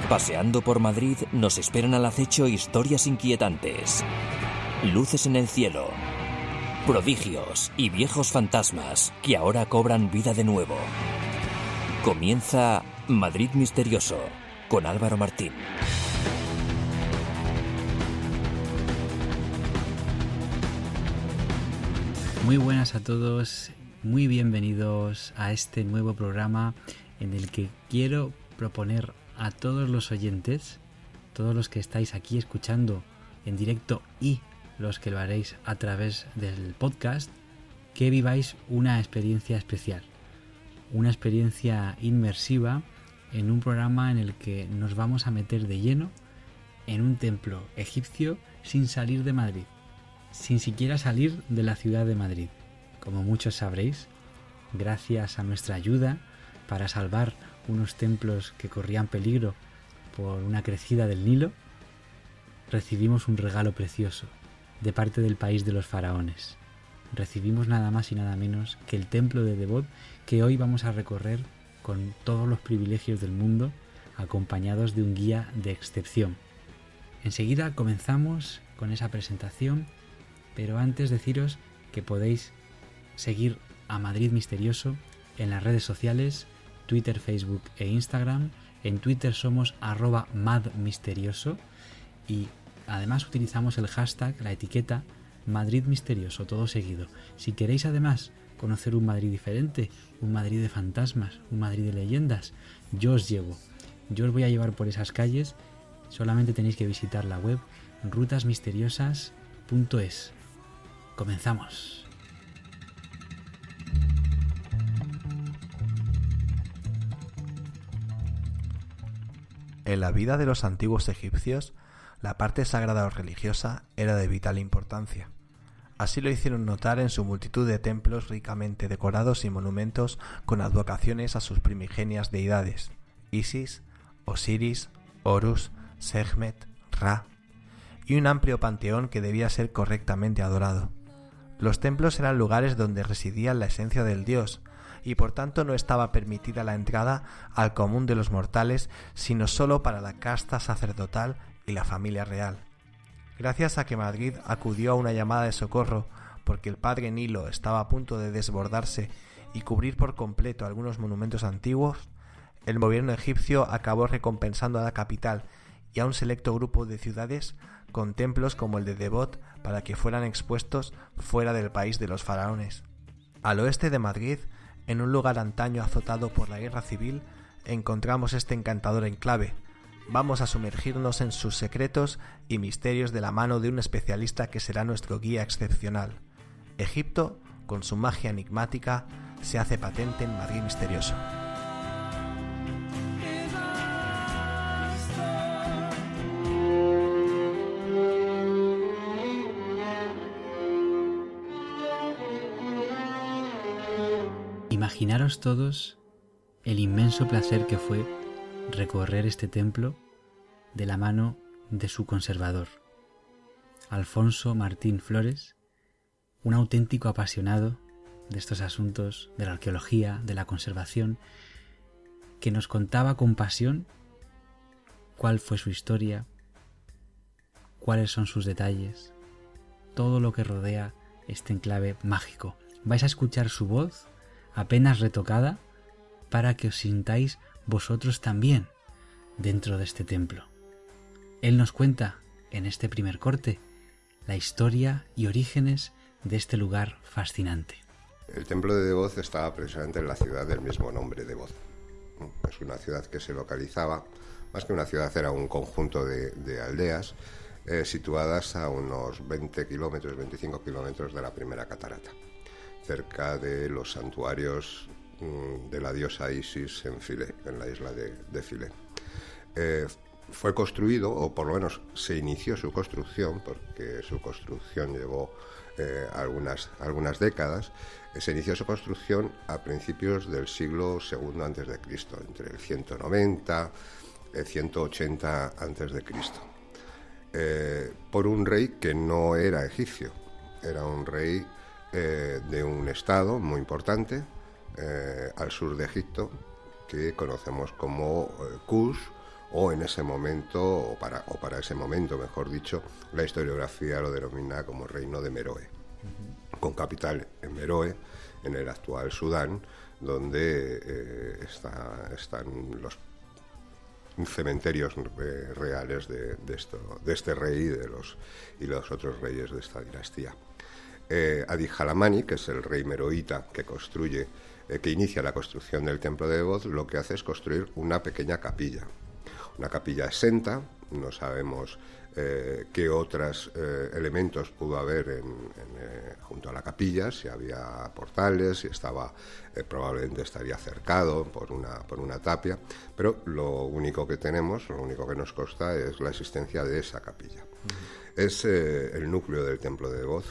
Paseando por Madrid nos esperan al acecho historias inquietantes, luces en el cielo, prodigios y viejos fantasmas que ahora cobran vida de nuevo. Comienza Madrid Misterioso con Álvaro Martín. Muy buenas a todos, muy bienvenidos a este nuevo programa en el que quiero proponer a todos los oyentes, todos los que estáis aquí escuchando en directo y los que lo haréis a través del podcast, que viváis una experiencia especial, una experiencia inmersiva en un programa en el que nos vamos a meter de lleno en un templo egipcio sin salir de Madrid, sin siquiera salir de la ciudad de Madrid. Como muchos sabréis, gracias a nuestra ayuda para salvar unos templos que corrían peligro por una crecida del Nilo, recibimos un regalo precioso de parte del país de los faraones. Recibimos nada más y nada menos que el templo de Devot, que hoy vamos a recorrer con todos los privilegios del mundo, acompañados de un guía de excepción. Enseguida comenzamos con esa presentación, pero antes deciros que podéis seguir a Madrid Misterioso en las redes sociales, Twitter, Facebook e Instagram. En Twitter somos @madmisterioso y además utilizamos el hashtag, la etiqueta Madrid Misterioso, todo seguido. Si queréis además conocer un Madrid diferente, un Madrid de fantasmas, un Madrid de leyendas, yo os llevo. Yo os voy a llevar por esas calles. Solamente tenéis que visitar la web rutasmisteriosas.es. Comenzamos. En la vida de los antiguos egipcios, la parte sagrada o religiosa era de vital importancia. Así lo hicieron notar en su multitud de templos ricamente decorados y monumentos con advocaciones a sus primigenias deidades: Isis, Osiris, Horus, Sekhmet, Ra, y un amplio panteón que debía ser correctamente adorado. Los templos eran lugares donde residía la esencia del dios, y por tanto no estaba permitida la entrada al común de los mortales, sino solo para la casta sacerdotal y la familia real. Gracias a que Madrid acudió a una llamada de socorro porque el padre Nilo estaba a punto de desbordarse y cubrir por completo algunos monumentos antiguos, el gobierno egipcio acabó recompensando a la capital y a un selecto grupo de ciudades con templos como el de Devot para que fueran expuestos fuera del país de los faraones. Al oeste de Madrid, en un lugar antaño azotado por la guerra civil, encontramos este encantador enclave. Vamos a sumergirnos en sus secretos y misterios de la mano de un especialista que será nuestro guía excepcional. Egipto, con su magia enigmática, se hace patente en Madrid Misterioso. Imaginaros todos el inmenso placer que fue recorrer este templo de la mano de su conservador, Alfonso Martín Flores, un auténtico apasionado de estos asuntos de la arqueología, de la conservación, que nos contaba con pasión cuál fue su historia, cuáles son sus detalles, todo lo que rodea este enclave mágico. Vais a escuchar su voz apenas retocada para que os sintáis vosotros también dentro de este templo. Él nos cuenta en este primer corte la historia y orígenes de este lugar fascinante. El templo de Devot estaba precisamente en la ciudad del mismo nombre, Devot. Es una ciudad que se localizaba, más que una ciudad, era un conjunto de aldeas situadas a unos 20 kilómetros, 25 kilómetros de la primera catarata, cerca de los santuarios de la diosa Isis en Philae, en la isla de Philae. Fue construido, o por lo menos se inició su construcción, porque su construcción llevó algunas décadas. Se inició su construcción a principios del siglo II a.C., entre el 190 y el 180 a.C., por un rey que no era egipcio, era un rey de un estado muy importante al sur de Egipto, que conocemos como Kush o en ese momento, o para ese momento, mejor dicho, la historiografía lo denomina como Reino de Meroe, con capital en Meroe, en el actual Sudán, donde están los cementerios reales de este rey y los otros reyes de esta dinastía. Adijalamani, que es el rey meroíta que inicia la construcción del templo de Debod, lo que hace es construir una pequeña capilla. Una capilla exenta, no sabemos qué otros elementos pudo haber junto a la capilla, si había portales, si probablemente estaría cercado por una tapia, pero lo único que nos consta es la existencia de esa capilla. Es el núcleo del templo de Debod.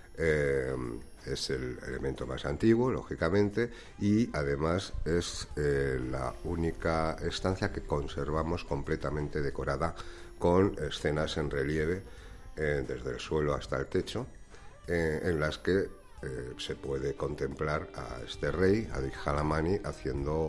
Es el elemento más antiguo, lógicamente, y además es la única estancia que conservamos completamente decorada con escenas en relieve desde el suelo hasta el techo, en las que se puede contemplar a este rey, Adijalamani, haciendo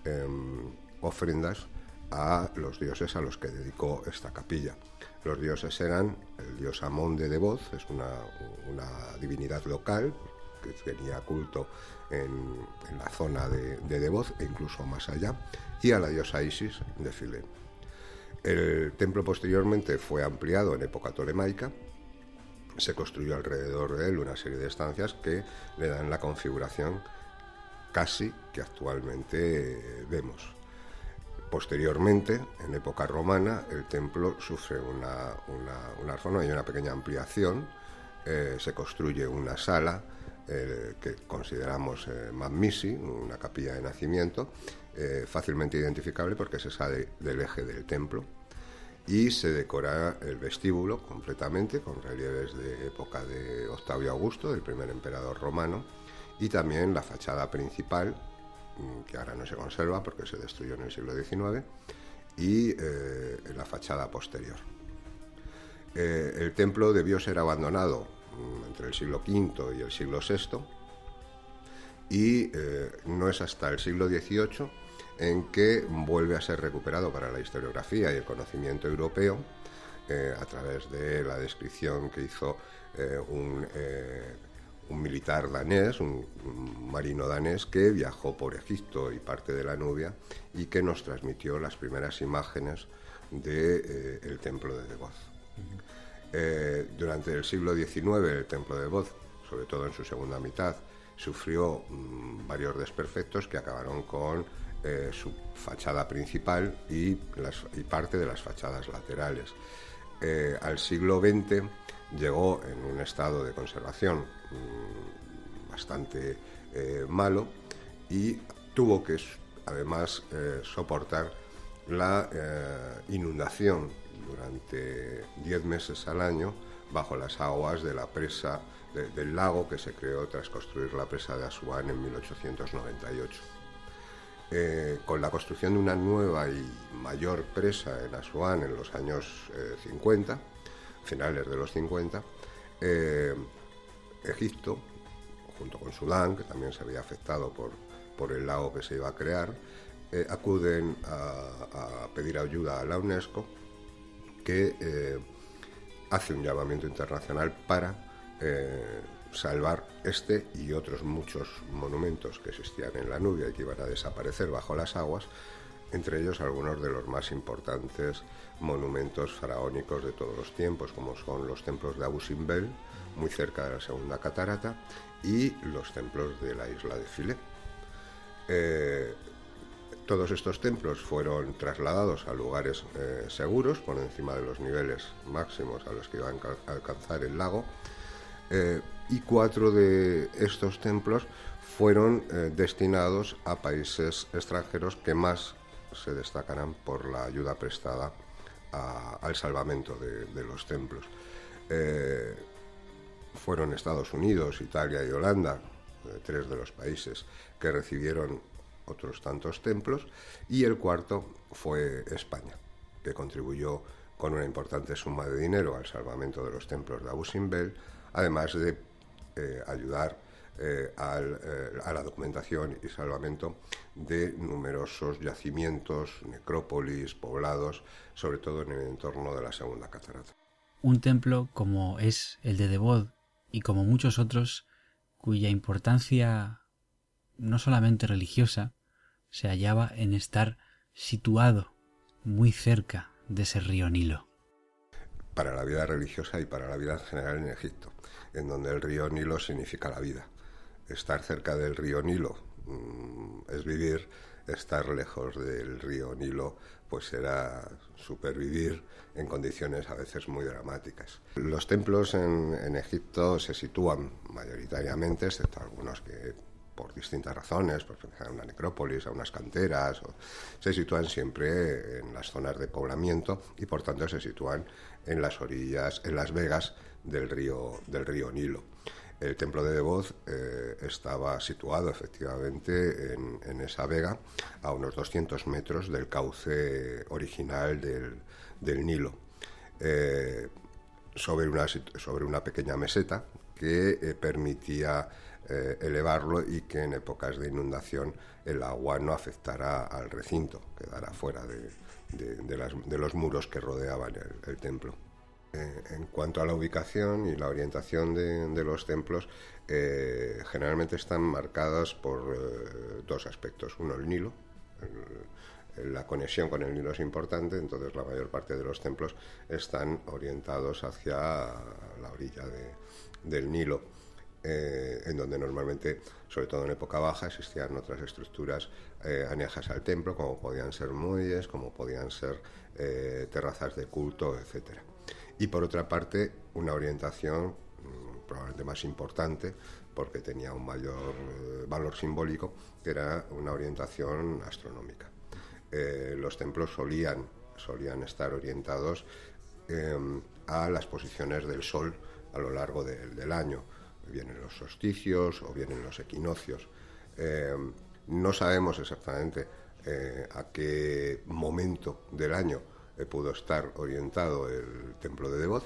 ofrendas a los dioses a los que dedicó esta capilla. Los dioses eran el dios Amón de Debod, es una divinidad local que tenía culto en la zona de Debod e incluso más allá, y a la diosa Isis de Philae. El templo posteriormente fue ampliado en época tolemaica, se construyó alrededor de él una serie de estancias que le dan la configuración casi que actualmente vemos. Posteriormente, en época romana, el templo sufre una reforma y una pequeña ampliación. Se construye una sala que consideramos Mamisi, una capilla de nacimiento, fácilmente identificable porque se sale del eje del templo, y se decora el vestíbulo completamente con relieves de época de Octavio Augusto, del primer emperador romano, y también la fachada principal, que ahora no se conserva porque se destruyó en el siglo XIX, y la fachada posterior. El templo debió ser abandonado entre el siglo V y el siglo VI, y no es hasta el siglo XVIII en que vuelve a ser recuperado para la historiografía y el conocimiento europeo, a través de la descripción que hizo un militar danés, un marino danés que viajó por Egipto y parte de la Nubia y que nos transmitió las primeras imágenes del templo de Debod. Durante el siglo XIX el templo de Debod, sobre todo en su segunda mitad, sufrió varios desperfectos que acabaron con su fachada principal y parte de las fachadas laterales. Al siglo XX llegó en un estado de conservación bastante malo y tuvo que además soportar la inundación durante 10 meses al año bajo las aguas de la presa del lago que se creó tras construir la presa de Asuán en 1898. Con la construcción de una nueva y mayor presa en Asuán en los años 50, finales de los 50, Egipto, junto con Sudán, que también se había afectado por el lago que se iba a crear, acuden a pedir ayuda a la UNESCO, que hace un llamamiento internacional para salvar este y otros muchos monumentos que existían en la Nubia y que iban a desaparecer bajo las aguas, entre ellos algunos de los más importantes monumentos faraónicos de todos los tiempos, como son los templos de Abu Simbel, muy cerca de la segunda catarata, y los templos de la isla de Philae. Todos estos templos fueron trasladados a lugares seguros, por encima de los niveles máximos a los que iba a alcanzar el lago, y 4 de estos templos fueron destinados a países extranjeros que más se destacarán por la ayuda prestada al salvamento de los templos. Fueron Estados Unidos, Italia y Holanda, 3 de los países que recibieron otros tantos templos, y el 4 fue España, que contribuyó con una importante suma de dinero al salvamento de los templos de Abu Simbel, además de ayudar a la documentación y salvamento de numerosos yacimientos, necrópolis, poblados, sobre todo en el entorno de la Segunda Catarata. Un templo como es el de Devot y como muchos otros cuya importancia no solamente religiosa se hallaba en estar situado muy cerca de ese río Nilo. Para la vida religiosa y para la vida en general en Egipto, en donde el río Nilo significa la vida. Estar cerca del río Nilo es vivir, estar lejos del río Nilo pues era supervivir en condiciones a veces muy dramáticas. Los templos en Egipto se sitúan mayoritariamente, excepto algunos que por distintas razones, pues a una necrópolis, a unas canteras, se sitúan siempre en las zonas de poblamiento y por tanto se sitúan en las orillas, en las vegas del río Nilo. El templo de Devot estaba situado efectivamente en esa vega a unos 200 metros del cauce original del Nilo, sobre una pequeña meseta que permitía elevarlo y que en épocas de inundación el agua no afectara al recinto, quedara fuera de los muros que rodeaban el templo. En cuanto a la ubicación y la orientación de los templos, generalmente están marcadas por dos aspectos. Uno, el Nilo. La conexión con el Nilo es importante, entonces la mayor parte de los templos están orientados hacia la orilla del Nilo, en donde normalmente, sobre todo en época baja, existían otras estructuras anejas al templo, como podían ser muelles, como podían ser terrazas de culto, etcétera. Y por otra parte, una orientación probablemente más importante, porque tenía un mayor valor simbólico, que era una orientación astronómica. Los templos solían estar orientados a las posiciones del Sol a lo largo del año, bien en los solsticios o bien en los equinoccios. No sabemos exactamente a qué momento del año pudo estar orientado el templo de Devot,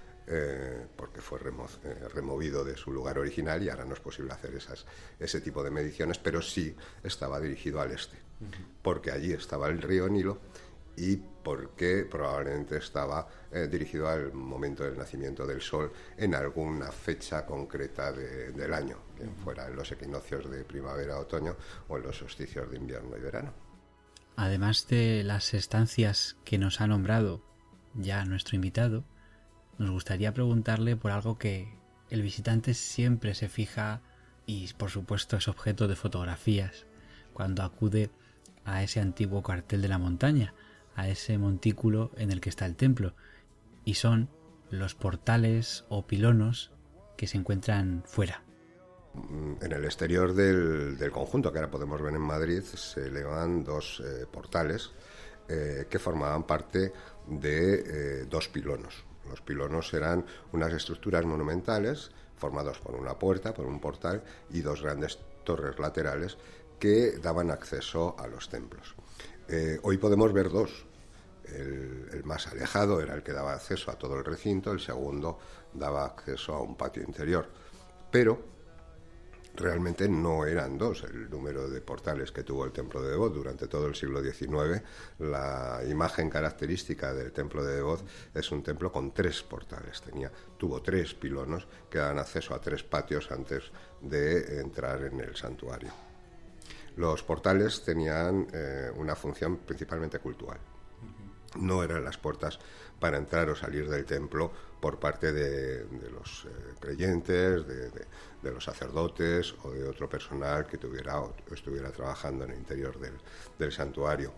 porque fue removido de su lugar original y ahora no es posible hacer ese tipo de mediciones, pero sí estaba dirigido al este, porque allí estaba el río Nilo y porque probablemente estaba dirigido al momento del nacimiento del sol en alguna fecha concreta del año, que fuera en los equinoccios de primavera, otoño o en los solsticios de invierno y verano. Además de las estancias que nos ha nombrado ya nuestro invitado, nos gustaría preguntarle por algo que el visitante siempre se fija y por supuesto es objeto de fotografías cuando acude a ese antiguo cuartel de la montaña, a ese montículo en el que está el templo, y son los portales o pilonos que se encuentran fuera. En el exterior del conjunto que ahora podemos ver en Madrid se elevan dos portales que formaban parte de dos pilonos. Los pilonos eran unas estructuras monumentales formados por una puerta, por un portal y dos grandes torres laterales que daban acceso a los templos. Hoy podemos ver dos. El más alejado era el que daba acceso a todo el recinto, el segundo daba acceso a un patio interior. Pero realmente no eran dos el número de portales que tuvo el templo de Devot durante todo el siglo XIX. La imagen característica del templo de Devot es un templo con tres portales. Tuvo tres pilonos que daban acceso a tres patios antes de entrar en el santuario. Los portales tenían una función principalmente cultural. No eran las puertas para entrar o salir del templo por parte de los creyentes, de los sacerdotes o de otro personal que estuviera trabajando en el interior del santuario.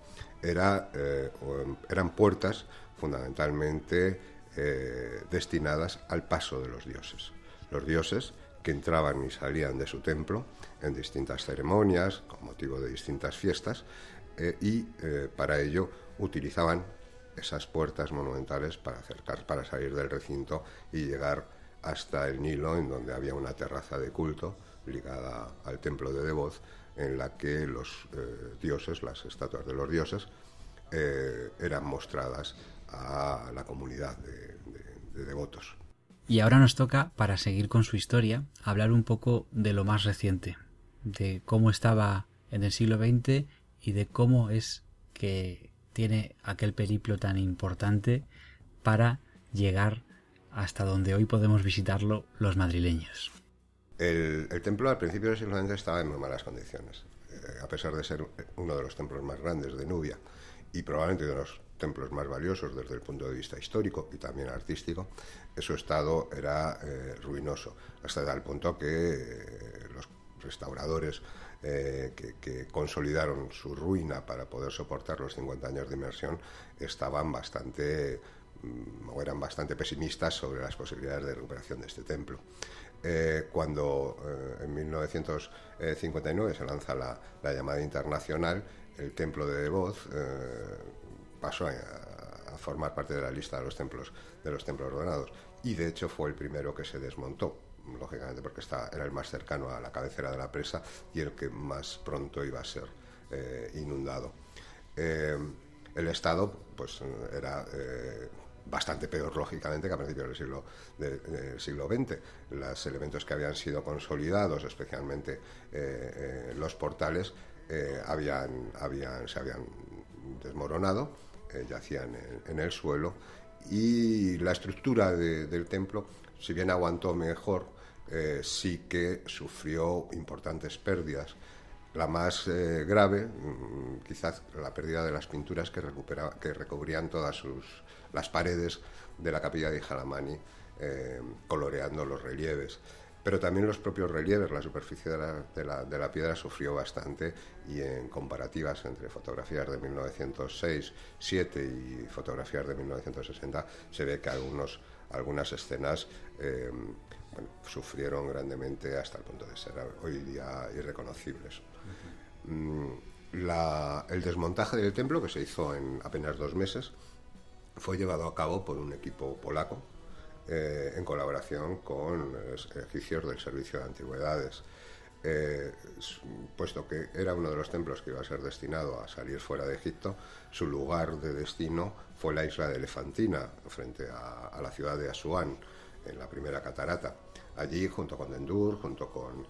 Eran puertas fundamentalmente destinadas al paso de los dioses. Los dioses que entraban y salían de su templo en distintas ceremonias, con motivo de distintas fiestas, y para ello utilizaban esas puertas monumentales para salir del recinto y llegar hasta el Nilo, en donde había una terraza de culto ligada al templo de Devot, en la que los dioses, las estatuas de los dioses, eran mostradas a la comunidad de devotos. Y ahora nos toca, para seguir con su historia, hablar un poco de lo más reciente, de cómo estaba en el siglo XX y de cómo es que tiene aquel periplo tan importante para llegar hasta donde hoy podemos visitarlo los madrileños. El templo al principio del siglo XX estaba en muy malas condiciones, a pesar de ser uno de los templos más grandes de Nubia y probablemente de los templos más valiosos desde el punto de vista histórico y también artístico. Su estado era ruinoso, hasta tal punto que los restauradores que consolidaron su ruina para poder soportar los 50 años de inmersión eran bastante pesimistas sobre las posibilidades de recuperación de este templo. Cuando en 1959 se lanza la llamada internacional, el templo de Devoz pasó a formar parte de la lista de los templos ordenados, y de hecho fue el primero que se desmontó, lógicamente porque era el más cercano a la cabecera de la presa y el que más pronto iba a ser inundado. El estado pues era bastante peor, lógicamente, que a principios del siglo XX. Los elementos que habían sido consolidados, especialmente los portales, se habían desmoronado, yacían en el suelo, y la estructura del templo, si bien aguantó mejor, sí que sufrió importantes pérdidas. La más grave, quizás la pérdida de las pinturas que recubrían todas las paredes de la capilla de Jalamani, coloreando los relieves. Pero también los propios relieves, la superficie de la piedra sufrió bastante, y en comparativas entre fotografías de 1906-7 y fotografías de 1960 se ve que algunas escenas sufrieron grandemente hasta el punto de ser hoy día irreconocibles. El desmontaje del templo, que se hizo en apenas 2 meses, fue llevado a cabo por un equipo polaco en colaboración con egipcios del Servicio de Antigüedades, puesto que era uno de los templos que iba a ser destinado a salir fuera de Egipto. Su lugar de destino fue la isla de Elefantina, frente a la ciudad de Asuán, en la primera catarata. Allí, junto con Dendur, junto con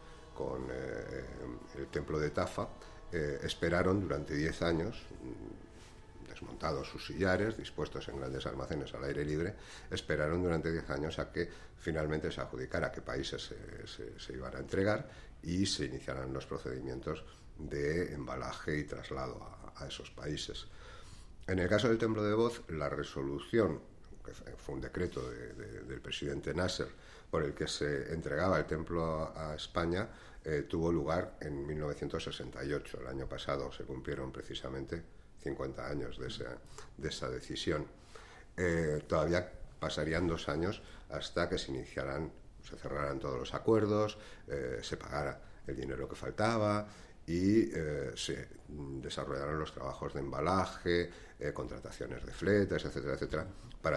el templo de Tafa, esperaron durante 10 años, desmontados sus sillares, dispuestos en grandes almacenes al aire libre, esperaron durante 10 años a que finalmente se adjudicara a qué países se iban a entregar y se iniciaran los procedimientos de embalaje y traslado a esos países. En el caso del templo de Devoz, la resolución, que fue un decreto del presidente Nasser, por el que se entregaba el templo a España, tuvo lugar en 1968. El año pasado se cumplieron precisamente 50 años de esa decisión. Todavía pasarían 2 años hasta que se cerraran todos los acuerdos, se pagara el dinero que faltaba y se desarrollaron los trabajos de embalaje, contrataciones de fletes, etcétera, etcétera, para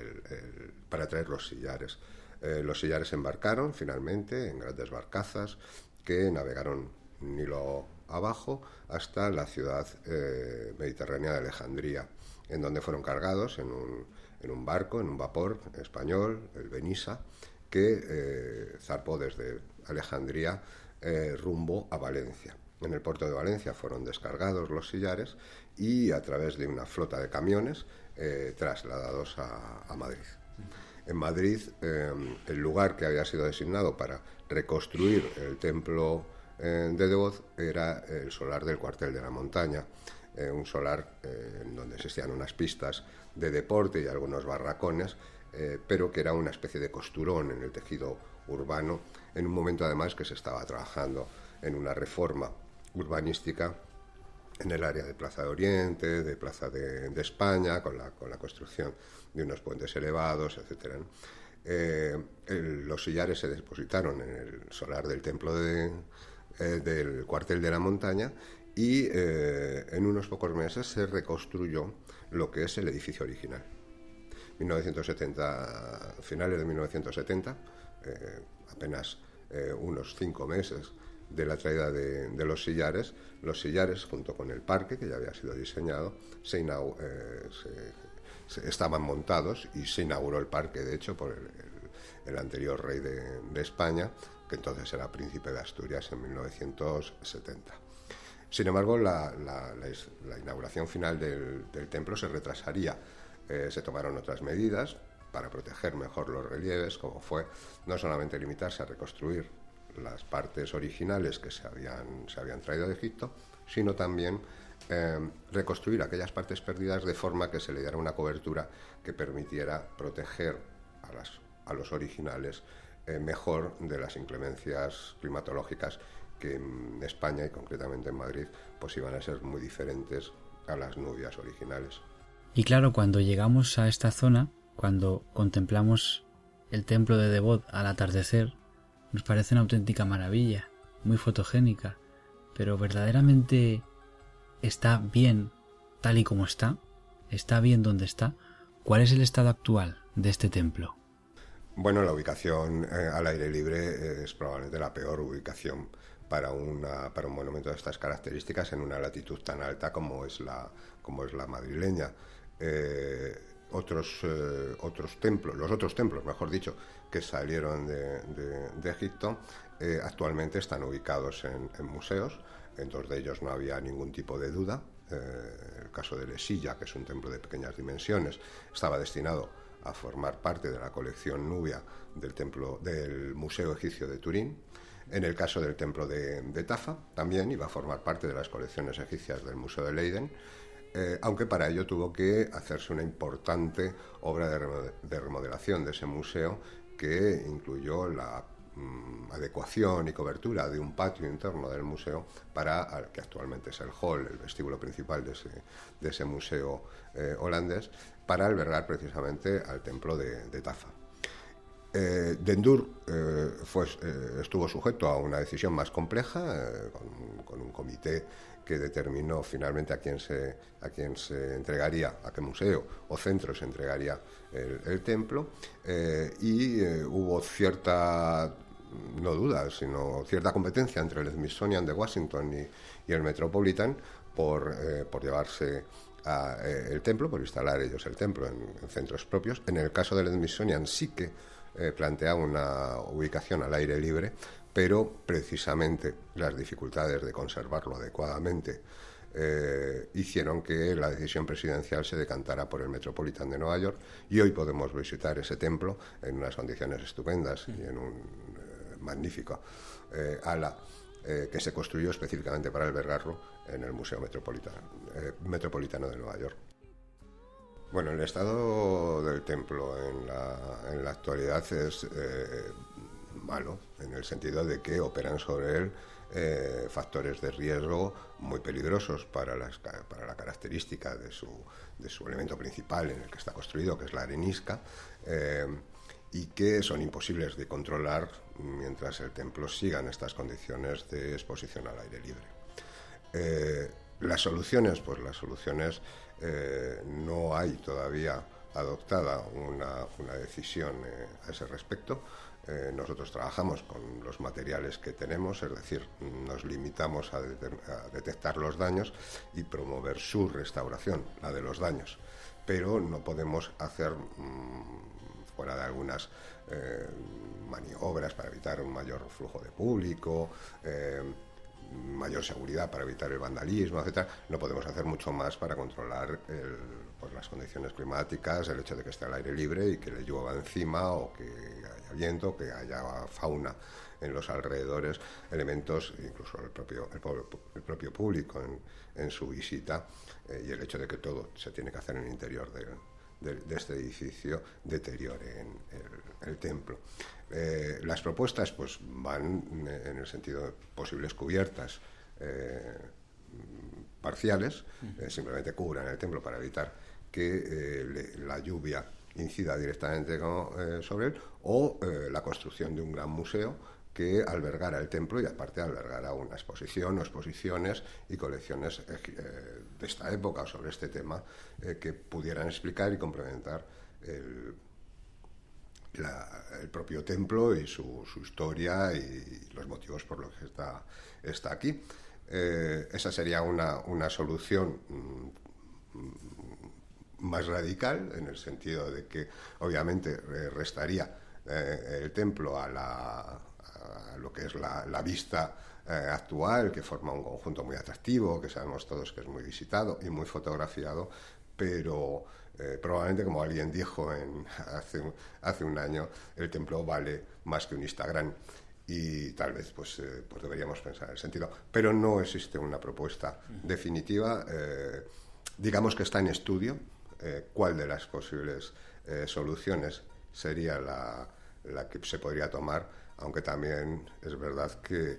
traer los sillares. Los sillares embarcaron finalmente en grandes barcazas que navegaron Nilo abajo hasta la ciudad mediterránea de Alejandría, en donde fueron cargados en un barco, en un vapor español, el Benissa, que zarpó desde Alejandría rumbo a Valencia. En el puerto de Valencia fueron descargados los sillares y a través de una flota de camiones trasladados a Madrid. En Madrid, el lugar que había sido designado para reconstruir el templo de Devoz era el solar del Cuartel de la Montaña, un solar en donde existían unas pistas de deporte y algunos barracones, pero que era una especie de costurón en el tejido urbano, en un momento además que se estaba trabajando en una reforma urbanística en el área de Plaza de Oriente, de Plaza de España, con la construcción de unos puentes elevados, etc. Los sillares se depositaron en el solar del templo del Cuartel de la Montaña y en unos pocos meses se reconstruyó lo que es el edificio original. Finales de 1970, apenas unos 5 meses de la traída de los sillares junto con el parque, que ya había sido diseñado, estaban montados y se inauguró el parque, de hecho, por el anterior rey de España, que entonces era príncipe de Asturias en 1970. Sin embargo, la inauguración final del templo se retrasaría. Se tomaron otras medidas para proteger mejor los relieves, como fue no solamente limitarse a reconstruir las partes originales que se habían traído de Egipto, sino también reconstruir aquellas partes perdidas de forma que se le diera una cobertura que permitiera proteger a los originales mejor de las inclemencias climatológicas que en España y concretamente en Madrid pues iban a ser muy diferentes a las Nubias originales. Y claro, cuando llegamos a esta zona, cuando contemplamos el templo de Devot al atardecer, nos parece una auténtica maravilla, muy fotogénica, pero verdaderamente está bien tal y como está bien donde está. ¿Cuál es el estado actual de este templo? Bueno, la ubicación al aire libre es probablemente la peor ubicación para un monumento de estas características en una latitud tan alta como es la madrileña. Los otros templos, mejor dicho, que salieron de Egipto, actualmente están ubicados en museos. En dos de ellos no había ningún tipo de duda. El caso de Lesilla, que es un templo de pequeñas dimensiones, estaba destinado a formar parte de la colección Nubia del Museo Egipcio de Turín. En el caso del templo de Tafa, también iba a formar parte de las colecciones egipcias del Museo de Leiden, aunque para ello tuvo que hacerse una importante obra de remodelación de ese museo, que incluyó la adecuación y cobertura de un patio interno del museo que actualmente es el hall, el vestíbulo principal de ese museo holandés, para albergar precisamente al templo de Tafa. Dendur estuvo sujeto a una decisión más compleja, con un comité que determinó finalmente a quién se entregaría, a qué museo o centro se entregaría el templo, y hubo cierta, no duda, sino cierta competencia entre el Smithsonian de Washington y el Metropolitan por llevarse el templo, por instalar ellos el templo en centros propios. En el caso del Smithsonian sí que plantea una ubicación al aire libre, pero precisamente las dificultades de conservarlo adecuadamente hicieron que la decisión presidencial se decantara por el Metropolitan de Nueva York, y hoy podemos visitar ese templo en unas condiciones estupendas y en un magnífico ala que se construyó específicamente para albergarlo en el Museo Metropolitano de Nueva York. Bueno, el estado del templo en la actualidad es malo, en el sentido de que operan sobre él factores de riesgo muy peligrosos para la característica de su elemento principal en el que está construido, que es la arenisca, y que son imposibles de controlar mientras el templo siga en estas condiciones de exposición al aire libre. Las soluciones, no hay todavía adoptada una decisión a ese respecto. Nosotros trabajamos con los materiales que tenemos, es decir, nos limitamos a detectar los daños y promover su restauración, la de los daños, pero no podemos hacer, fuera de algunas maniobras para evitar un mayor flujo de público, mayor seguridad para evitar el vandalismo, etcétera, no podemos hacer mucho más para controlar las condiciones climáticas, el hecho de que esté al aire libre y que le llueva encima, o que haya viento, que haya fauna en los alrededores, elementos, incluso el propio público en su visita, y el hecho de que todo se tiene que hacer en el interior de este edificio deteriore el templo. Las propuestas pues van en el sentido de posibles cubiertas parciales, simplemente cubran el templo para evitar que la lluvia incida directamente sobre él, o la construcción de un gran museo que albergara el templo y aparte albergara una exposición o exposiciones y colecciones de esta época sobre este tema, que pudieran explicar y complementar el propio templo y su historia y los motivos por los que está aquí. Esa sería una solución más radical, en el sentido de que obviamente restaría el templo a lo que es la vista actual, que forma un conjunto muy atractivo, que sabemos todos que es muy visitado y muy fotografiado, pero probablemente, como alguien dijo hace un año, el templo vale más que un Instagram, y tal vez pues deberíamos pensar en el sentido, pero no existe una propuesta definitiva. Digamos que está en estudio cuál de las posibles soluciones sería la que se podría tomar, aunque también es verdad que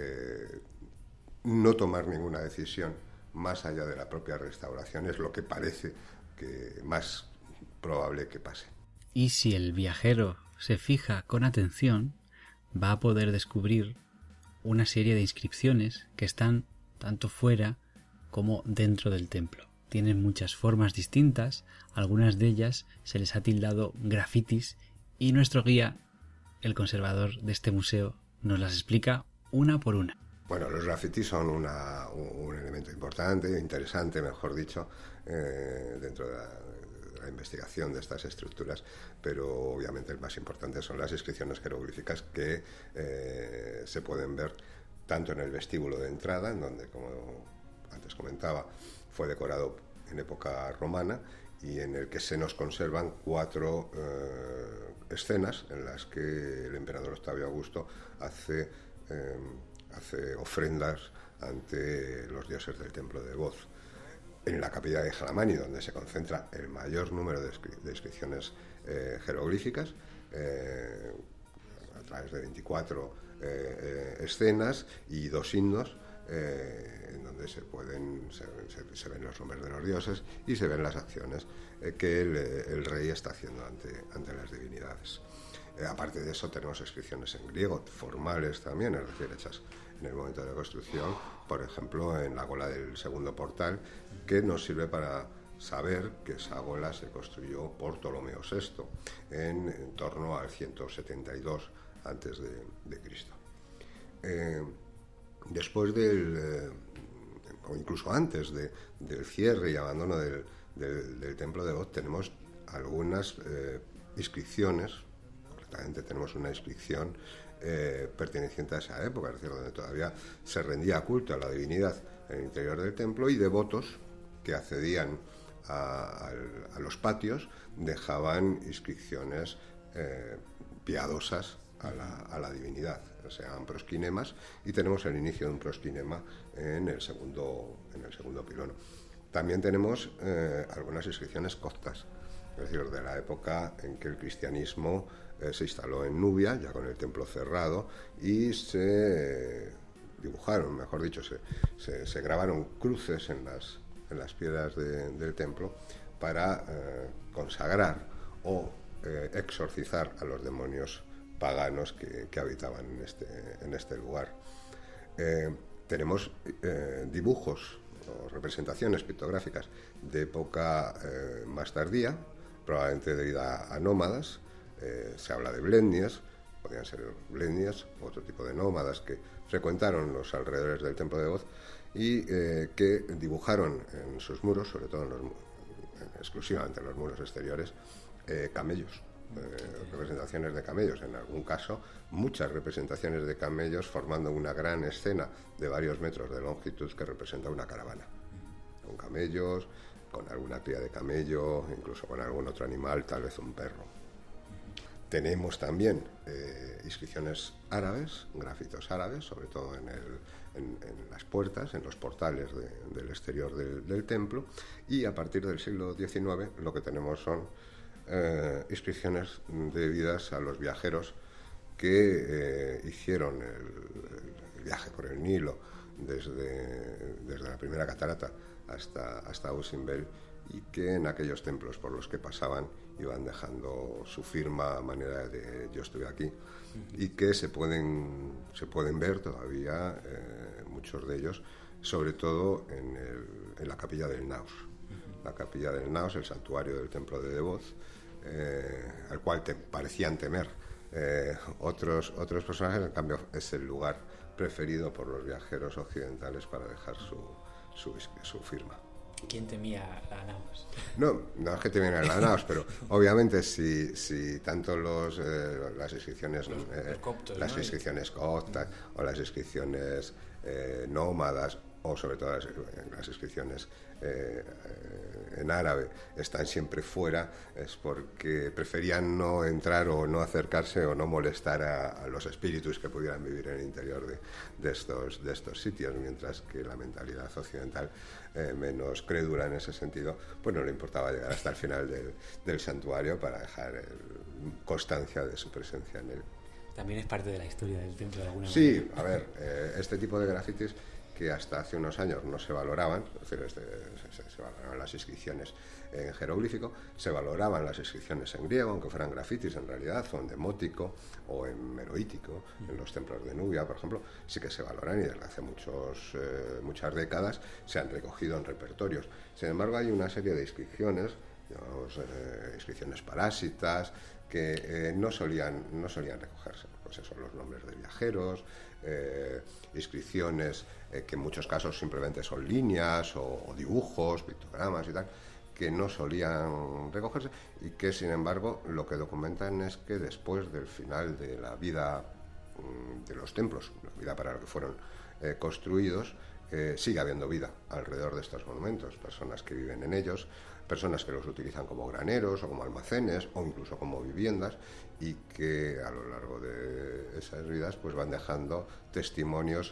no tomar ninguna decisión más allá de la propia restauración es lo que parece que más probable que pase. Y si el viajero se fija con atención, va a poder descubrir una serie de inscripciones que están tanto fuera como dentro del templo. Tienen muchas formas distintas, algunas de ellas se les ha tildado grafitis, y nuestro guía, el conservador de este museo, nos las explica una por una. Bueno, los grafitis son un elemento importante, interesante, mejor dicho, dentro de la investigación de estas estructuras, pero obviamente el más importante son las inscripciones jeroglíficas que se pueden ver tanto en el vestíbulo de entrada, en donde, como antes comentaba, fue decorado en época romana, y en el que se nos conservan 4 escenas en las que el emperador Octavio Augusto hace ofrendas ante los dioses del templo de Boz. En la capilla de Jalamani, donde se concentra el mayor número de inscripciones jeroglíficas, a través de 24 escenas y 2 himnos, en donde se ven los nombres de los dioses y se ven las acciones que el rey está haciendo ante las divinidades. Aparte de eso, tenemos inscripciones en griego, formales también, es decir, hechas en el momento de la construcción, por ejemplo, en la gola del segundo portal, que nos sirve para saber que esa gola se construyó por Ptolomeo VI en torno al 172 antes de Cristo. Después o incluso antes del cierre y abandono del templo de Boz, tenemos algunas inscripciones. Concretamente tenemos una inscripción perteneciente a esa época, es decir, donde todavía se rendía culto a la divinidad en el interior del templo, y devotos que accedían a los patios dejaban inscripciones piadosas a la divinidad, o sea, prosquinemas, y tenemos el inicio de un prosquinema en el segundo pilono. También tenemos algunas inscripciones coptas, es decir, de la época en que el cristianismo se instaló en Nubia, ya con el templo cerrado, y se dibujaron, mejor dicho, se grabaron cruces en las piedras del templo para consagrar o exorcizar a los demonios paganos que habitaban en este lugar. Tenemos dibujos o representaciones pictográficas de época más tardía, probablemente debida a nómadas. Se habla de blennias, podrían ser blennias, otro tipo de nómadas que frecuentaron los alrededores del templo de Boz y que dibujaron en sus muros, sobre todo exclusivamente en los muros exteriores, camellos, representaciones de camellos, en algún caso muchas representaciones de camellos, formando una gran escena de varios metros de longitud que representa una caravana, con camellos, con alguna cría de camello, incluso con algún otro animal, tal vez un perro. Tenemos también inscripciones árabes, grafitos árabes, sobre todo en las puertas, en los portales del exterior del templo, y a partir del siglo XIX lo que tenemos son inscripciones debidas a los viajeros que hicieron el viaje por el Nilo desde la primera catarata hasta Ausimbel, y que en aquellos templos por los que pasaban iban dejando su firma a manera de yo estuve aquí, y que se pueden ver todavía muchos de ellos, sobre todo en la capilla del Naus. La capilla del Naus, el santuario del templo de Boz, al cual parecían temer otros personajes, en cambio es el lugar preferido por los viajeros occidentales para dejar su firma. ¿Quién temía la Naos? No es que temieran la Naos, pero obviamente si tanto las inscripciones los coptos, las inscripciones coptas o las inscripciones nómadas, o sobre todo las inscripciones en árabe están siempre fuera, es porque preferían no entrar o no acercarse o no molestar a los espíritus que pudieran vivir en el interior de estos sitios, mientras que la mentalidad occidental, menos crédula en ese sentido, pues no le importaba llegar hasta el final del santuario para dejar constancia de su presencia en él. También es parte de la historia del templo de alguna manera. Sí, a ver, este tipo de grafitis que hasta hace unos años no se valoraban, es decir, se valoraban las inscripciones en jeroglífico, se valoraban las inscripciones en griego, aunque fueran grafitis en realidad, o en demótico o en meroítico, en los templos de Nubia, por ejemplo, sí que se valoran y desde hace muchas décadas se han recogido en repertorios. Sin embargo, hay una serie de inscripciones, digamos, inscripciones parásitas, que no solían recogerse. Pues eso, los nombres de viajeros, inscripciones que en muchos casos simplemente son líneas o dibujos, pictogramas y tal, que no solían recogerse y que, sin embargo, lo que documentan es que después del final de la vida de los templos, la vida para la que fueron construidos, sigue habiendo vida alrededor de estos monumentos, personas que viven en ellos, personas que los utilizan como graneros o como almacenes o incluso como viviendas, y que a lo largo de esas vidas pues van dejando testimonios,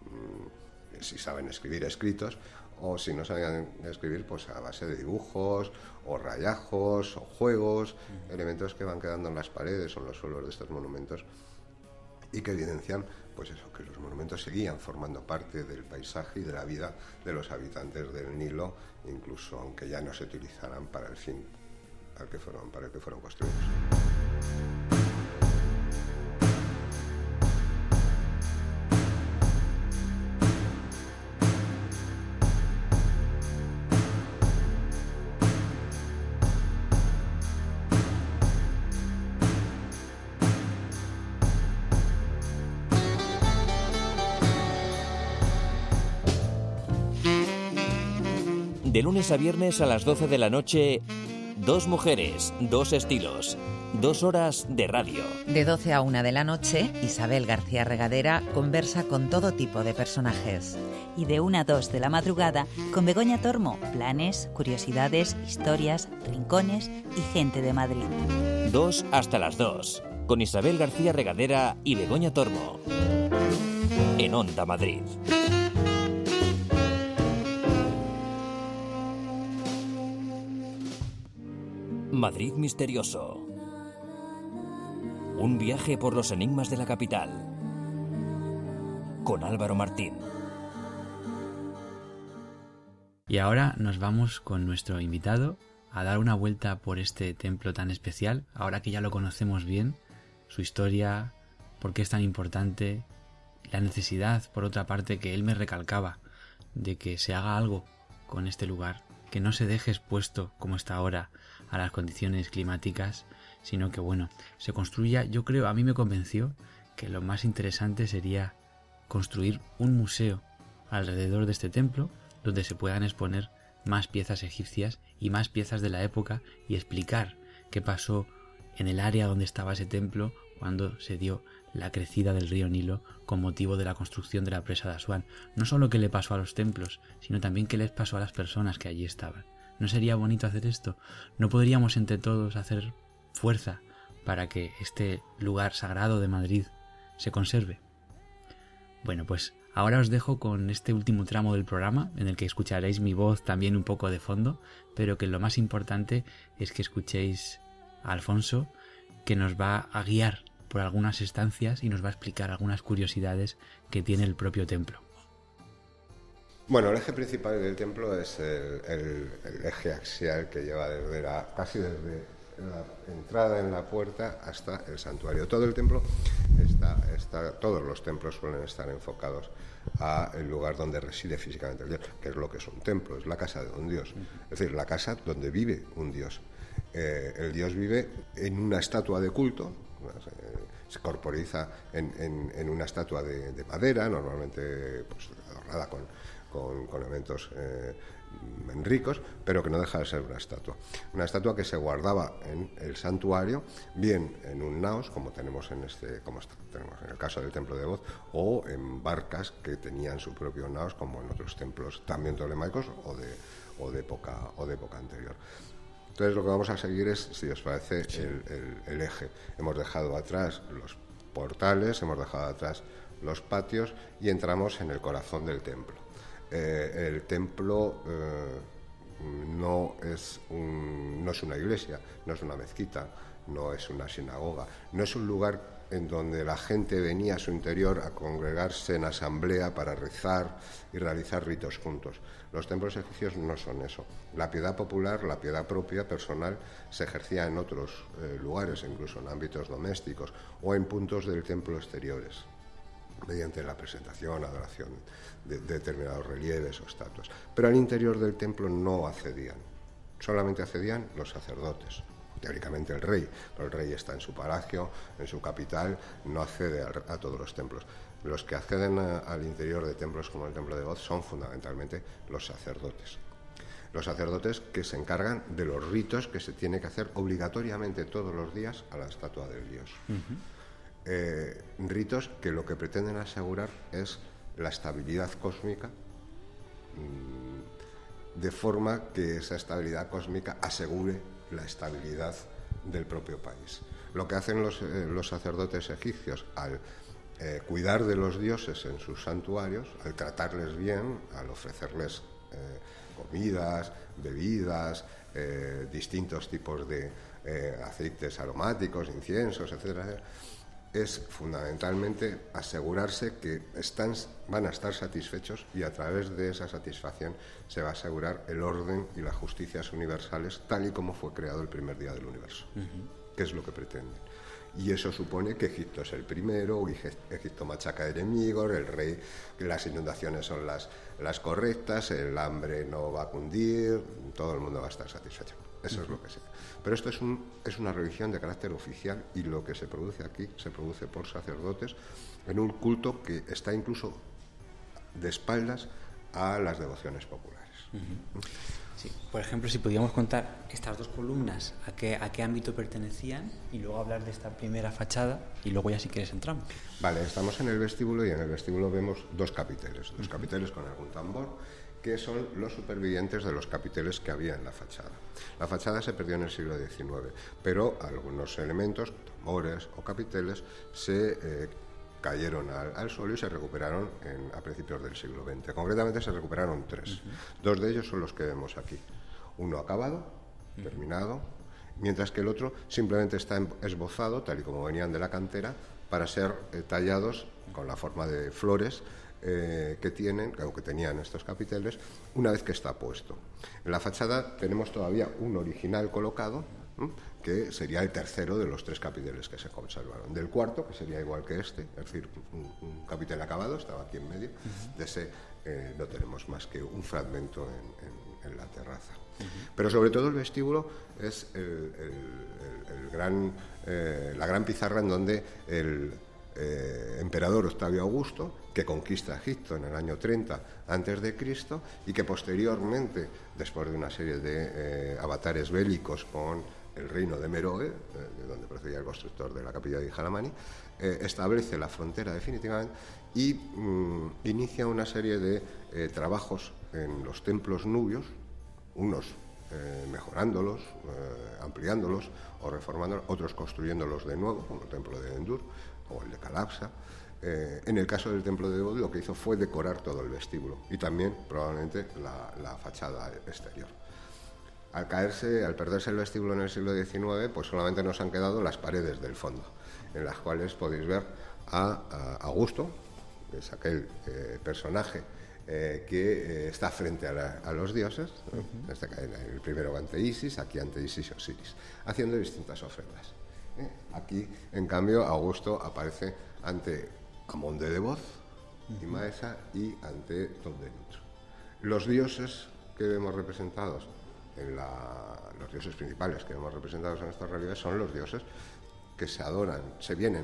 si saben escribir, escritos, o si no saben escribir, pues a base de dibujos o rayajos o juegos, elementos que van quedando en las paredes o en los suelos de estos monumentos y que evidencian pues eso, que los monumentos seguían formando parte del paisaje y de la vida de los habitantes del Nilo, incluso aunque ya no se utilizaran para el fin para el que fueron construidos. De lunes a viernes a las 12 de la noche, Dos mujeres, dos estilos, 2 horas de radio. De 12 a 1 de la noche, Isabel García Regadera conversa con todo tipo de personajes. Y de 1 a 2 de la madrugada, con Begoña Tormo, planes, curiosidades, historias, rincones y gente de Madrid. 2 hasta las 2, con Isabel García Regadera y Begoña Tormo. En Onda Madrid. Madrid misterioso. Un viaje por los enigmas de la capital. Con Álvaro Martín. Y ahora nos vamos con nuestro invitado a dar una vuelta por este templo tan especial, ahora que ya lo conocemos bien, su historia, por qué es tan importante, la necesidad, por otra parte, que él me recalcaba, de que se haga algo con este lugar, que no se deje expuesto como está ahora a las condiciones climáticas, sino que bueno, se construya. Yo creo, a mí me convenció que lo más interesante sería construir un museo alrededor de este templo donde se puedan exponer más piezas egipcias y más piezas de la época y explicar qué pasó en el área donde estaba ese templo cuando se dio la crecida del río Nilo con motivo de la construcción de la presa de Asuán. No solo qué le pasó a los templos, sino también qué les pasó a las personas que allí estaban. ¿No sería bonito hacer esto? ¿No podríamos entre todos hacer fuerza para que este lugar sagrado de Madrid se conserve? Bueno, pues ahora os dejo con este último tramo del programa, en el que escucharéis mi voz también un poco de fondo, pero que lo más importante es que escuchéis a Alfonso, que nos va a guiar por algunas estancias y nos va a explicar algunas curiosidades que tiene el propio templo. Bueno, el eje principal del templo es el eje axial que lleva casi desde la entrada en la puerta hasta el santuario. Todo el templo todos los templos suelen estar enfocados al lugar donde reside físicamente el Dios, que es lo que es un templo, es la casa de un Dios, es decir, la casa donde vive un Dios. El Dios vive en una estatua de culto, se corporiza en una estatua de madera, normalmente pues adornada con con elementos ricos, pero que no deja de ser una estatua. Una estatua que se guardaba en el santuario, bien en un naos, como tenemos tenemos en el caso del templo de Voz, o en barcas que tenían su propio naos, como en otros templos también tolemaicos o de época anterior. Entonces lo que vamos a seguir es, si os parece, el eje. Hemos dejado atrás los portales, hemos dejado atrás los patios y entramos en el corazón del templo. El templo no es una iglesia, no es una mezquita, no es una sinagoga, no es un lugar en donde la gente venía a su interior a congregarse en asamblea para rezar y realizar ritos juntos. Los templos egipcios no son eso. La piedad popular, la piedad propia, personal, se ejercía en otros lugares, incluso en ámbitos domésticos o en puntos del templo exteriores, mediante la presentación, adoración de determinados relieves o estatuas. Pero al interior del templo no accedían, solamente accedían los sacerdotes. Teóricamente el rey, pero el rey está en su palacio, en su capital, no accede a todos los templos. Los que acceden al interior de templos como el templo de Voz son fundamentalmente los sacerdotes. Los sacerdotes que se encargan de los ritos que se tiene que hacer obligatoriamente todos los días a la estatua del dios. Ritos que lo que pretenden asegurar es la estabilidad cósmica, de forma que esa estabilidad cósmica asegure la estabilidad del propio país. Lo que hacen los sacerdotes egipcios al cuidar de los dioses en sus santuarios, al tratarles bien, al ofrecerles comidas, bebidas, distintos tipos de aceites aromáticos, inciensos, etcétera, es fundamentalmente asegurarse que van a estar satisfechos, y a través de esa satisfacción se va a asegurar el orden y las justicias universales tal y como fue creado el primer día del universo, que es lo que pretenden. Y eso supone que Egipto es el primero, Egipto machaca enemigos, el rey, que las inundaciones son las correctas, el hambre no va a cundir, todo el mundo va a estar satisfecho. Eso es lo que sea. Pero esto es una religión de carácter oficial, y lo que se produce aquí se produce por sacerdotes en un culto que está incluso de espaldas a las devociones populares. Sí. Por ejemplo, si podíamos contar estas dos columnas, a qué ámbito pertenecían, y luego hablar de esta primera fachada, y luego ya si quieres entramos. Vale, estamos en el vestíbulo, y en el vestíbulo vemos dos capiteles con algún tambor, que son los supervivientes de los capiteles que había en la fachada. La fachada se perdió en el siglo XIX, pero algunos elementos, tambores o capiteles, se cayeron al suelo y se recuperaron a principios del siglo XX. Concretamente se recuperaron 3. Dos de ellos son los que vemos aquí. Uno acabado, terminado, mientras que el otro simplemente está esbozado, tal y como venían de la cantera, para ser tallados con la forma de flores que tenían estos capiteles, una vez que está puesto. En la fachada tenemos todavía un original colocado, que sería el tercero de los 3 capiteles que se conservaron. Del cuarto, que sería igual que este, es decir, un capitel acabado, estaba aquí en medio, de ese no tenemos más que un fragmento en la terraza. Pero sobre todo el vestíbulo es la gran pizarra en donde el emperador Octavio Augusto, que conquista Egipto en el año 30 a.C. y que posteriormente, después de una serie de avatares bélicos con el reino de Meroe, de donde procedía el constructor de la capilla de Jaramani, establece la frontera definitivamente y inicia una serie de trabajos en los templos nubios, unos mejorándolos, ampliándolos o reformándolos, otros construyéndolos de nuevo, como el templo de Endur o el de Calapsa. En el caso del templo de Bod, lo que hizo fue decorar todo el vestíbulo y también probablemente la fachada exterior. Al perderse el vestíbulo en el siglo XIX, pues solamente nos han quedado las paredes del fondo, en las cuales podéis ver a Augusto, que es aquel personaje que está frente a los dioses, ¿no? El primero ante Isis, aquí ante Isis y Osiris, haciendo distintas ofrendas. Aquí, en cambio, Augusto aparece ante Amón de Voz y Maesa y ante Tondenut. Los dioses que vemos representados los dioses principales que vemos representados en estos relieves son los dioses que se adoran, se vienen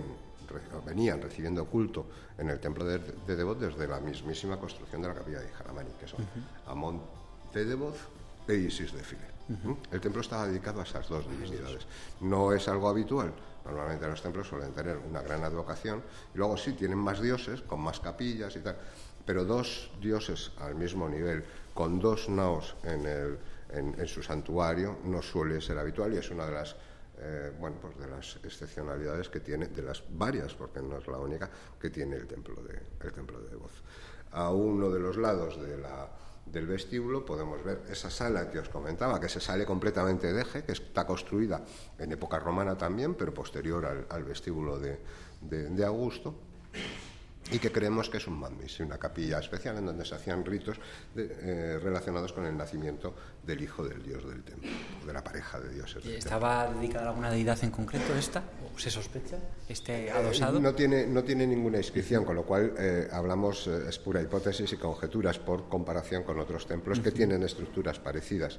venían recibiendo culto en el templo de Devoz desde la mismísima construcción de la capilla de Ijalamani, que son Amón de Devoz e Isis de File. El templo estaba dedicado a esas dos divinidades. No es algo habitual. Normalmente los templos suelen tener una gran advocación y luego sí tienen más dioses, con más capillas y tal, pero dos dioses al mismo nivel, con dos naos en su santuario, no suele ser habitual, y es una de las de las excepcionalidades que tiene, de las varias, porque no es la única, que tiene el templo de Devoz. A uno de los lados del vestíbulo podemos ver esa sala que os comentaba, que se sale completamente de eje, que está construida en época romana también, pero posterior al vestíbulo de Augusto, y que creemos que es un mandmis, una capilla especial en donde se hacían ritos relacionados con el nacimiento del hijo del dios del templo, de la pareja de dioses del ¿Estaba templo. dedicada a alguna deidad en concreto esta? ¿O se sospecha? ¿Adosado? No tiene ninguna inscripción, con lo cual hablamos, es pura hipótesis y conjeturas por comparación con otros templos que tienen estructuras parecidas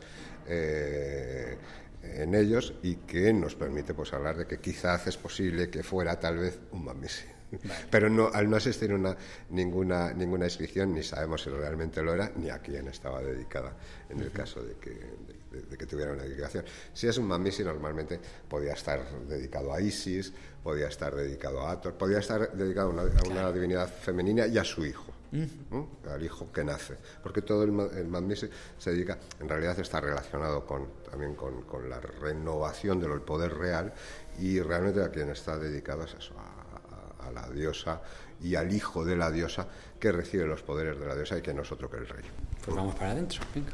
en ellos, y que nos permite pues hablar de que quizás es posible que fuera tal vez un mandmis. Vale. Pero al no existir ninguna inscripción, ni sabemos si realmente lo era, ni a quién estaba dedicada, en el caso de que tuviera una dedicación. Si es un mandmis, normalmente podía estar dedicado a Isis, podía estar dedicado a Hathor, podía estar dedicado a una divinidad femenina y a su hijo, al hijo que nace, porque todo el mandmis se dedica, en realidad está relacionado también con la renovación del poder real, y realmente a quien está dedicado es eso, a la diosa y al hijo de la diosa, que recibe los poderes de la diosa y que no es otro que el rey. Pues vamos para adentro, venga.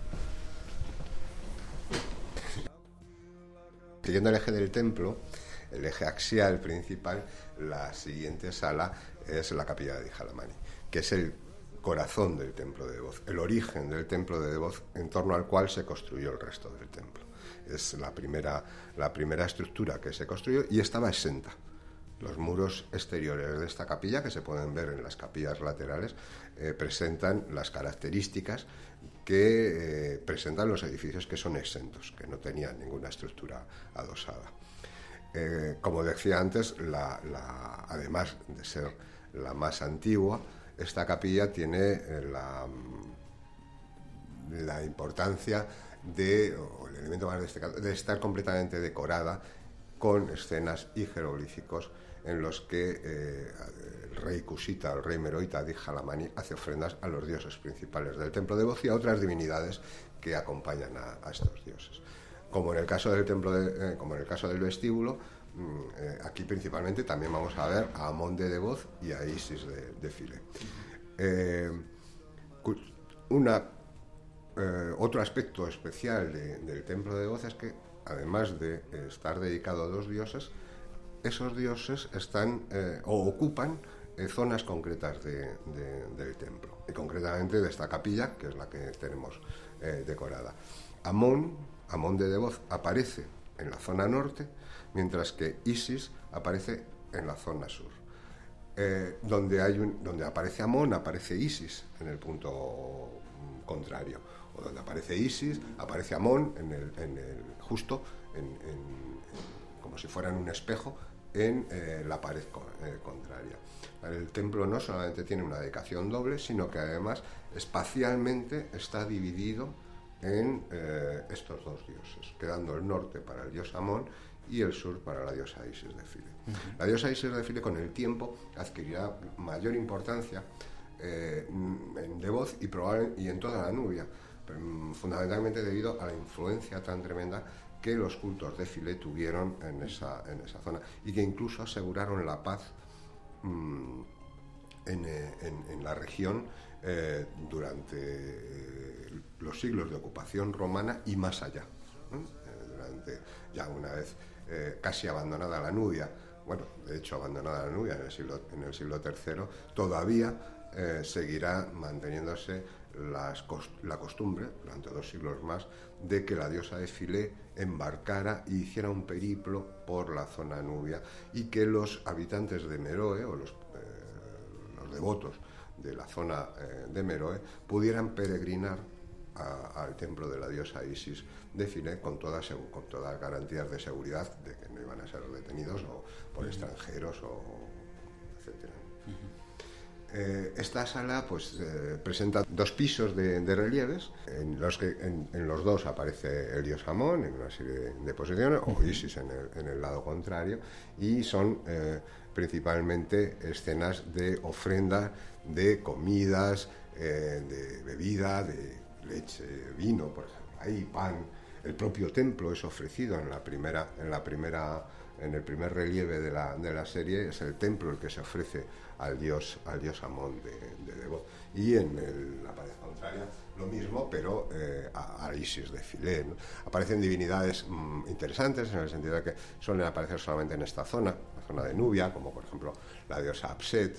Siguiendo el eje del templo, el eje axial principal, la siguiente sala es la capilla de Ijalamani, que es el corazón del templo de Devoz, el origen del templo de Devoz, en torno al cual se construyó el resto del templo. Es la primera estructura que se construyó, y estaba exenta. Los muros exteriores de esta capilla, que se pueden ver en las capillas laterales, presentan las características que presentan los edificios que son exentos, que no tenían ninguna estructura adosada. Como decía antes, además de ser la más antigua, esta capilla tiene la importancia o el elemento más destacado, de estar completamente decorada con escenas y jeroglíficos en los que el rey cusita, el rey meroita de Ijalamani, hace ofrendas a los dioses principales del templo de Devoz y a otras divinidades que acompañan a estos dioses. Como en el caso del como en el caso del vestíbulo, aquí principalmente también vamos a ver a Amón de Devoz y a Isis de File. Otro aspecto especial del templo de Devoz es que, además de estar dedicado a dos dioses, esos dioses están o ocupan zonas concretas del templo, y concretamente de esta capilla, que es la que tenemos decorada. Amón de Devoz aparece en la zona norte, mientras que Isis aparece en la zona sur. Donde aparece Amón, aparece Isis en el punto contrario, o donde aparece Isis, aparece Amón justo como si fuera en un espejo, en la pared contraria. El templo no solamente tiene una dedicación doble, sino que además espacialmente está dividido en estos dos dioses, quedando el norte para el dios Amón y el sur para la diosa Isis de File. La diosa Isis de File con el tiempo adquirirá mayor importancia en Devoz y en toda la Nubia, fundamentalmente debido a la influencia tan tremenda que los cultos de File tuvieron en esa zona, y que incluso aseguraron la paz en la región durante los siglos de ocupación romana y más allá. Ya una vez casi abandonada la Nubia, de hecho abandonada la Nubia en el siglo III, todavía seguirá manteniéndose la costumbre, durante 2 siglos más, de que la diosa de File embarcara y hiciera un periplo por la zona nubia, y que los habitantes de Meroe, o los devotos de la zona de Meroe, pudieran peregrinar al templo de la diosa Isis de Philae con todas garantías de seguridad de que no iban a ser detenidos o por extranjeros o etcétera. Esta sala pues presenta 2 pisos de relieves en los que en los 2 aparece el dios Amón en una serie de posiciones, o Isis en el lado contrario, y son principalmente escenas de ofrenda de comidas, de bebida, de leche, vino, por ejemplo. Hay pan. El propio templo es ofrecido en el primer relieve de la serie. Es el templo el que se ofrece al dios Amón de Devoz. Y en la pared contraria lo mismo, pero a Isis de Philae, ¿no? Aparecen divinidades interesantes, en el sentido de que suelen aparecer solamente en esta zona, la zona de Nubia, como por ejemplo la diosa Apset,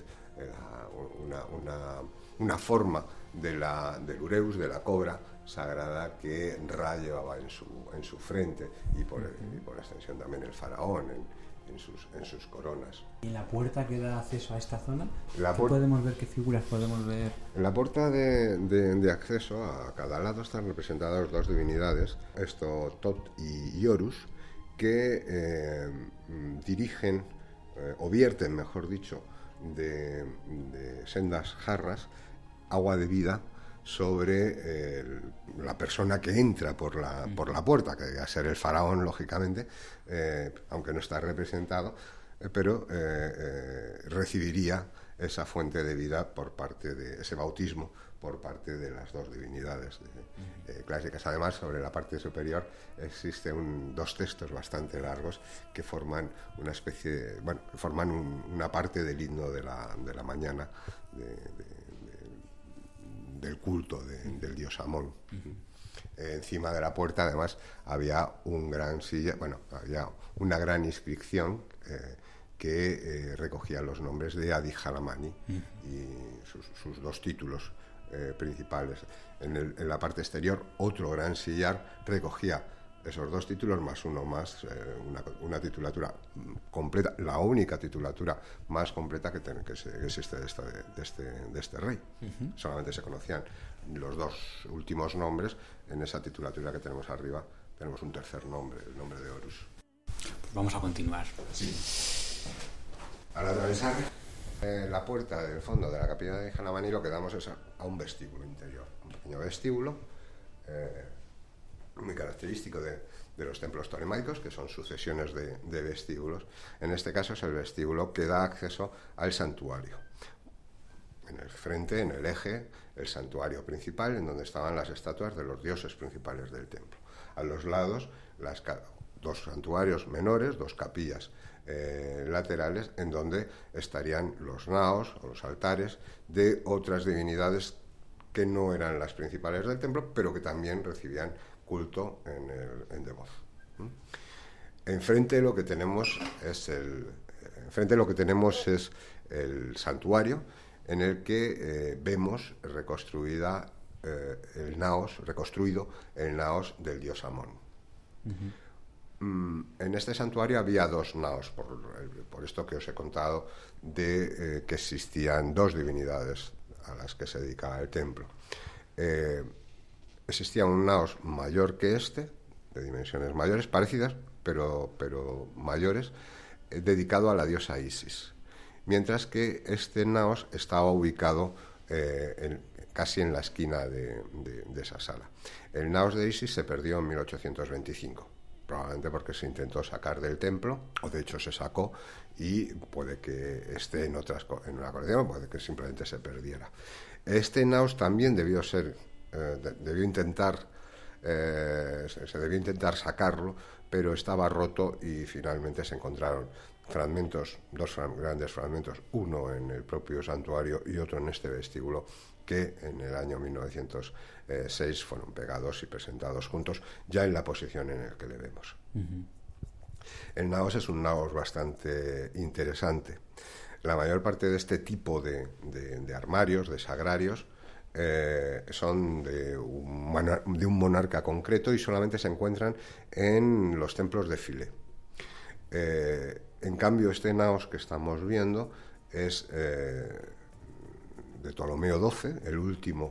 una forma del ureus, de la cobra sagrada que Ra llevaba en su frente, y por extensión también el faraón en sus coronas. ¿Y en la puerta que da acceso a esta zona? ¿Podemos ver qué figuras podemos ver? En la puerta de acceso a cada lado están representadas 2 divinidades, Tot y Horus, que dirigen o vierten, mejor dicho, de sendas jarras agua de vida sobre la persona que entra por la puerta, que debe ser el faraón, lógicamente, aunque no está representado, pero recibiría esa fuente de vida por parte de ese bautismo por parte de las 2 divinidades clásicas. Además, sobre la parte superior existen 2 textos bastante largos que forman una especie, una parte del himno de la mañana del culto del dios Amón. Encima de la puerta, además, había había una gran inscripción que recogía los nombres de Adi Jalamani y sus 2 títulos principales. En la parte exterior, otro gran sillar recogía esos 2 títulos más uno más, una titulatura completa, la única titulatura más completa que existe de este rey. Solamente se conocían los 2 últimos nombres. En esa titulatura que tenemos arriba tenemos un tercer nombre, el nombre de Horus. Pues vamos a continuar. Sí. Al atravesar la puerta del fondo de la capilla de Jalamani, lo que damos es a un vestíbulo interior, un pequeño vestíbulo muy característico de los templos tolemaicos, que son sucesiones de vestíbulos. En este caso es el vestíbulo que da acceso al santuario. En el frente, en el eje, el santuario principal, en donde estaban las estatuas de los dioses principales del templo. A los lados, 2 santuarios menores, 2 capillas laterales, en donde estarían los naos o los altares de otras divinidades que no eran las principales del templo, pero que también recibían culto en Devoz. Enfrente lo que tenemos es el santuario, en el que vemos reconstruido el naos del dios Amón. En este santuario había 2 naos, por esto que os he contado de que existían 2 divinidades a las que se dedicaba el templo. Existía un naos mayor que este, de dimensiones mayores, parecidas, pero mayores, dedicado a la diosa Isis, mientras que este naos estaba ubicado casi en la esquina de esa sala. El naos de Isis se perdió en 1825, probablemente porque se intentó sacar del templo, o de hecho se sacó, y puede que esté en una colección, puede que simplemente se perdiera. Este naos también se debió intentar sacarlo, pero estaba roto y finalmente se encontraron fragmentos, 2 grandes fragmentos, uno en el propio santuario y otro en este vestíbulo, que en el año 1906 fueron pegados y presentados juntos, ya en la posición en la que le vemos. El naos es un naos bastante interesante. La mayor parte de este tipo de armarios, de sagrarios, son de un monarca concreto y solamente se encuentran en los templos de Philae. En cambio, este naos que estamos viendo es de Ptolomeo XII, el último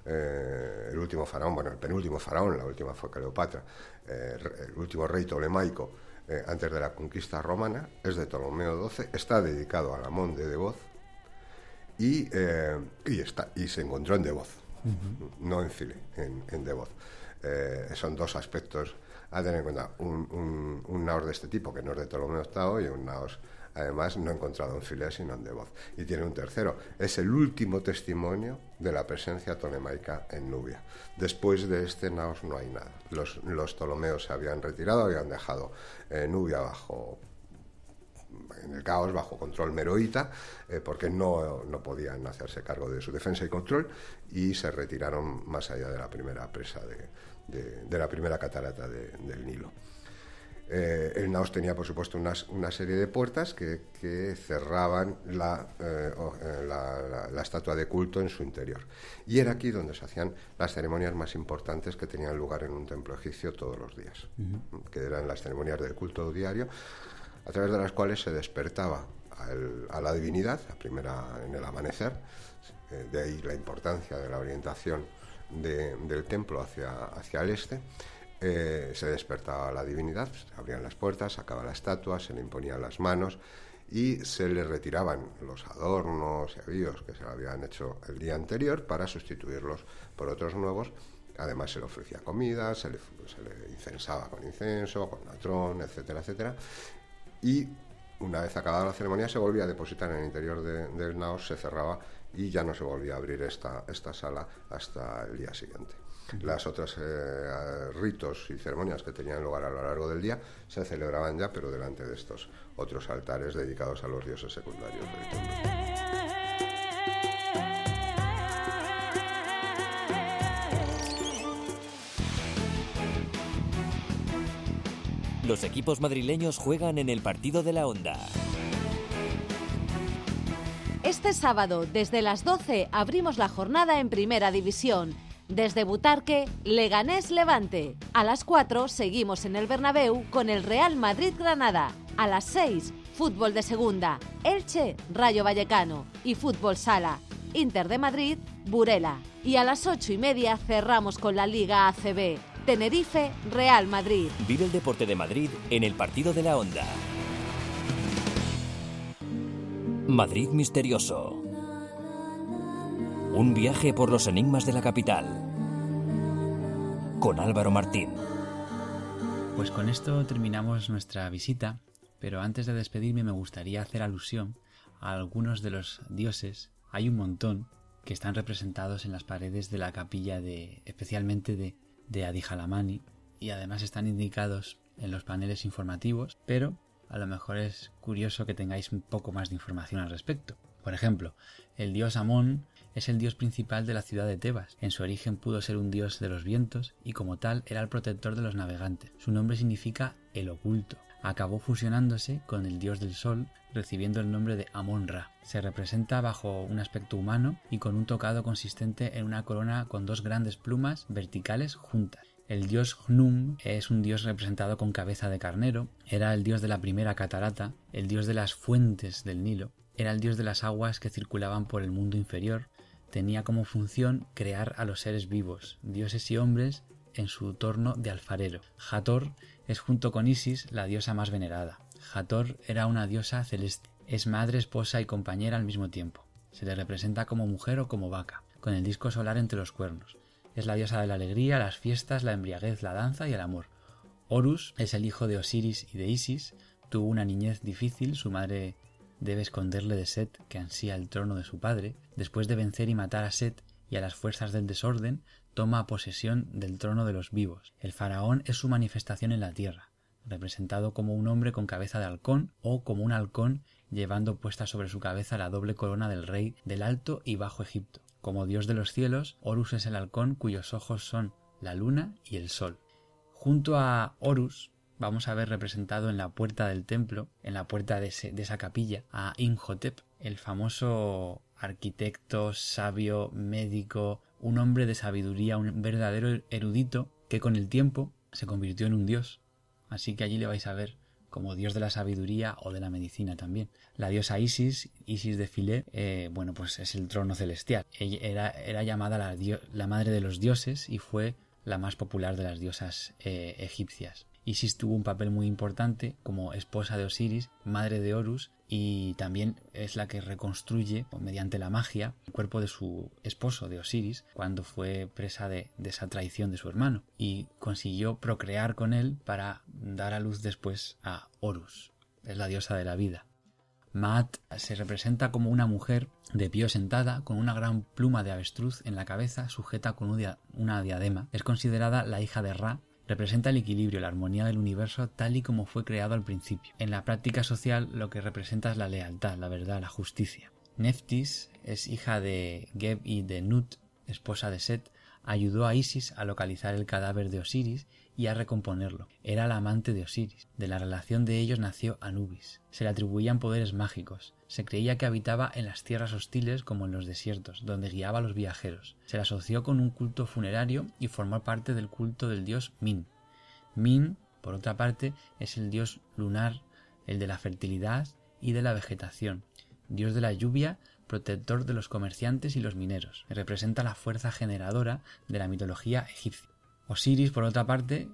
el último faraón, bueno, el penúltimo faraón, la última fue Cleopatra, el último rey tolemaico antes de la conquista romana, es de Ptolomeo XII, está dedicado a Amón de Devoz y se encontró en Devoz, no en File, en Devoz. Son dos aspectos a tener en cuenta, un naos de este tipo, que no es de Ptolomeo VIII, y un naos, además, no encontrado en File, sino en Devoz. Y tiene un tercero, es el último testimonio de la presencia tolemaica en Nubia. Después de este naos no hay nada. Los Ptolomeos se habían retirado, habían dejado Nubia en el caos, bajo control meroíta, porque no podían hacerse cargo de su defensa y control, y se retiraron más allá de la primera presa de la primera catarata del Nilo. El naos tenía, por supuesto, una serie de puertas que cerraban la estatua de culto en su interior. Y era aquí donde se hacían las ceremonias más importantes que tenían lugar en un templo egipcio todos los días, que eran las ceremonias del culto diario, a través de las cuales se despertaba a la divinidad, la primera en el amanecer, de ahí la importancia de la orientación del templo hacia el este. Se despertaba la divinidad, se abrían las puertas, sacaba la estatua, se le imponían las manos y se le retiraban los adornos y avíos que se le habían hecho el día anterior para sustituirlos por otros nuevos. Además se le ofrecía comida, se le incensaba con incienso, con natrón, etcétera, etcétera. Y una vez acabada la ceremonia se volvía a depositar en el interior del naos, se cerraba y ya no se volvía a abrir esta sala hasta el día siguiente. Las otras ritos y ceremonias que tenían lugar a lo largo del día se celebraban ya, pero delante de estos otros altares dedicados a los dioses secundarios del templo. Los equipos madrileños juegan en el partido de la Onda. Este sábado, desde las 12, abrimos la jornada en Primera División. Desde Butarque, Leganés Levante. A las 4 seguimos en el Bernabéu con el Real Madrid Granada. A las 6, fútbol de segunda, Elche Rayo Vallecano y fútbol sala, Inter de Madrid Burela. Y a las 8:30 cerramos con la Liga ACB, Tenerife Real Madrid. Vive el deporte de Madrid en el partido de la Onda. Madrid misterioso. Un viaje por los enigmas de la capital. Con Álvaro Martín. Pues con esto terminamos nuestra visita, pero antes de despedirme me gustaría hacer alusión a algunos de los dioses. Hay un montón que están representados en las paredes de la capilla especialmente de Adijalamani, y además están indicados en los paneles informativos, pero a lo mejor es curioso que tengáis un poco más de información al respecto. Por ejemplo, el dios Amón es el dios principal de la ciudad de Tebas. En su origen pudo ser un dios de los vientos y como tal era el protector de los navegantes. Su nombre significa el oculto. Acabó fusionándose con el dios del sol, recibiendo el nombre de Amón-Ra. Se representa bajo un aspecto humano y con un tocado consistente en una corona con dos grandes plumas verticales juntas. El dios Hnum es un dios representado con cabeza de carnero, era el dios de la primera catarata, el dios de las fuentes del Nilo, era el dios de las aguas que circulaban por el mundo inferior, tenía como función crear a los seres vivos, dioses y hombres, en su torno de alfarero. Hathor es junto con Isis la diosa más venerada. Hathor era una diosa celeste, es madre, esposa y compañera al mismo tiempo. Se le representa como mujer o como vaca, con el disco solar entre los cuernos. Es la diosa de la alegría, las fiestas, la embriaguez, la danza y el amor. Horus es el hijo de Osiris y de Isis, tuvo una niñez difícil, su madre debe esconderle de Set, que ansía el trono de su padre. Después de vencer y matar a Set y a las fuerzas del desorden, toma posesión del trono de los vivos. El faraón es su manifestación en la tierra, representado como un hombre con cabeza de halcón o como un halcón llevando puesta sobre su cabeza la doble corona del rey del Alto y Bajo Egipto. Como dios de los cielos, Horus es el halcón cuyos ojos son la luna y el sol. Junto a Horus vamos a ver representado en la puerta del templo, en la puerta de esa capilla, a Imhotep, el famoso arquitecto, sabio, médico, un hombre de sabiduría, un verdadero erudito que con el tiempo se convirtió en un dios. Así que allí le vais a ver como dios de la sabiduría o de la medicina también. La diosa Isis de Philae, pues es el trono celestial. Ella era llamada la madre de los dioses y fue la más popular de las diosas egipcias. Isis tuvo un papel muy importante como esposa de Osiris, madre de Horus, y también es la que reconstruye mediante la magia el cuerpo de su esposo, de Osiris, cuando fue presa de esa traición de su hermano, y consiguió procrear con él para dar a luz después a Horus. Es la diosa de la vida. Maat se representa como una mujer de pie o sentada con una gran pluma de avestruz en la cabeza sujeta con una diadema. Es considerada la hija de Ra. Representa el equilibrio, la armonía del universo tal y como fue creado al principio. En la práctica social lo que representa es la lealtad, la verdad, la justicia. Neftis es hija de Geb y de Nut, esposa de Set. Ayudó a Isis a localizar el cadáver de Osiris y a recomponerlo. Era la amante de Osiris. De la relación de ellos nació Anubis. Se le atribuían poderes mágicos. Se creía que habitaba en las tierras hostiles como en los desiertos, donde guiaba a los viajeros. Se le asoció con un culto funerario y formó parte del culto del dios Min. Min, por otra parte, es el dios lunar, el de la fertilidad y de la vegetación, dios de la lluvia, protector de los comerciantes y los mineros. Representa la fuerza generadora de la mitología egipcia. Osiris, por otra parte,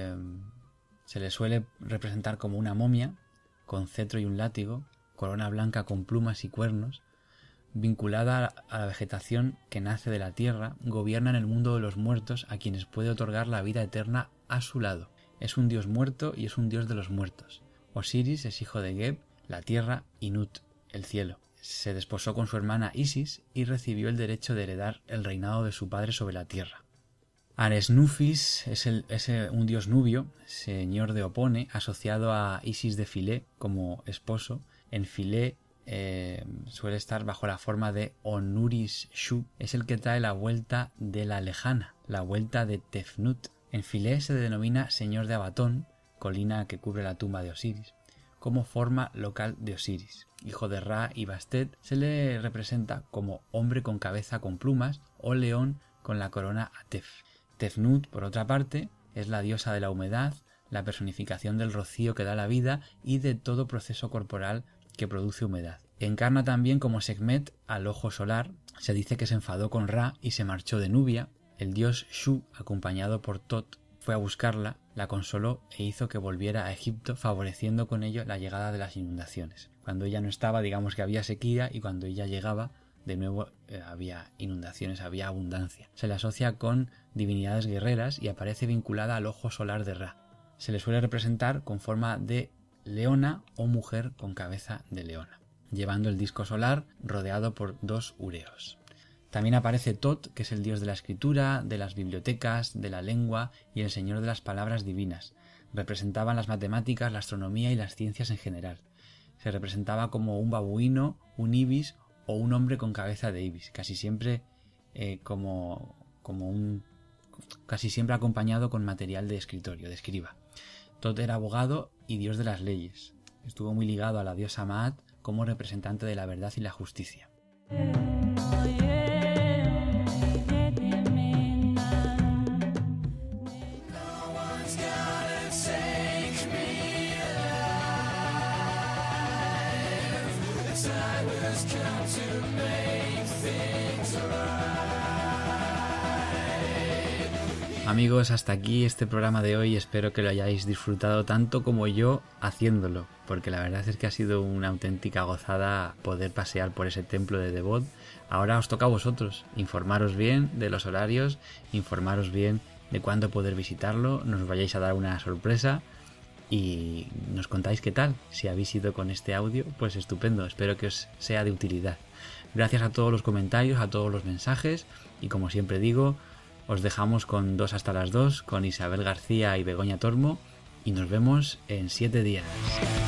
se le suele representar como una momia, con cetro y un látigo, corona blanca con plumas y cuernos, vinculada a la vegetación que nace de la tierra, gobierna en el mundo de los muertos a quienes puede otorgar la vida eterna a su lado. Es un dios muerto y es un dios de los muertos. Osiris es hijo de Geb, la tierra, y Nut, el cielo. Se desposó con su hermana Isis y recibió el derecho de heredar el reinado de su padre sobre la tierra. Aresnufis es un dios nubio, señor de Opone, asociado a Isis de Philae como esposo. En Philae suele estar bajo la forma de Onuris Shu. Es el que trae la vuelta de la lejana, la vuelta de Tefnut. En Philae se denomina señor de Abatón, colina que cubre la tumba de Osiris, como forma local de Osiris. Hijo de Ra y Bastet, se le representa como hombre con cabeza con plumas o león con la corona Atef. Tefnut, por otra parte, es la diosa de la humedad, la personificación del rocío que da la vida y de todo proceso corporal que produce humedad. Encarna también como Sekhmet al ojo solar. Se dice que se enfadó con Ra y se marchó de Nubia. El dios Shu, acompañado por Tot, fue a buscarla, la consoló e hizo que volviera a Egipto, favoreciendo con ello la llegada de las inundaciones. Cuando ella no estaba, digamos que había sequía, y cuando ella llegaba, de nuevo había inundaciones, había abundancia. Se le asocia con divinidades guerreras y aparece vinculada al ojo solar de Ra. Se le suele representar con forma de leona o mujer con cabeza de leona, llevando el disco solar rodeado por dos ureos. También aparece Tot, que es el dios de la escritura, de las bibliotecas, de la lengua y el señor de las palabras divinas. Representaban las matemáticas, la astronomía y las ciencias en general. Se representaba como un babuino, un ibis o un hombre con cabeza de ibis, casi siempre casi siempre acompañado con material de escritorio, de escriba. Tot era abogado y dios de las leyes. Estuvo muy ligado a la diosa Maat como representante de la verdad y la justicia. Amigos, hasta aquí este programa de hoy. Espero que lo hayáis disfrutado tanto como yo haciéndolo, porque la verdad es que ha sido una auténtica gozada poder pasear por ese templo de Devot. Ahora os toca a vosotros informaros bien de los horarios, informaros bien de cuándo poder visitarlo, nos vayáis a dar una sorpresa y nos contáis qué tal. Si habéis ido con este audio, pues estupendo, espero que os sea de utilidad. Gracias a todos los comentarios, a todos los mensajes, y como siempre digo, os dejamos con 2 hasta las 2 con Isabel García y Begoña Tormo, y nos vemos en 7 días.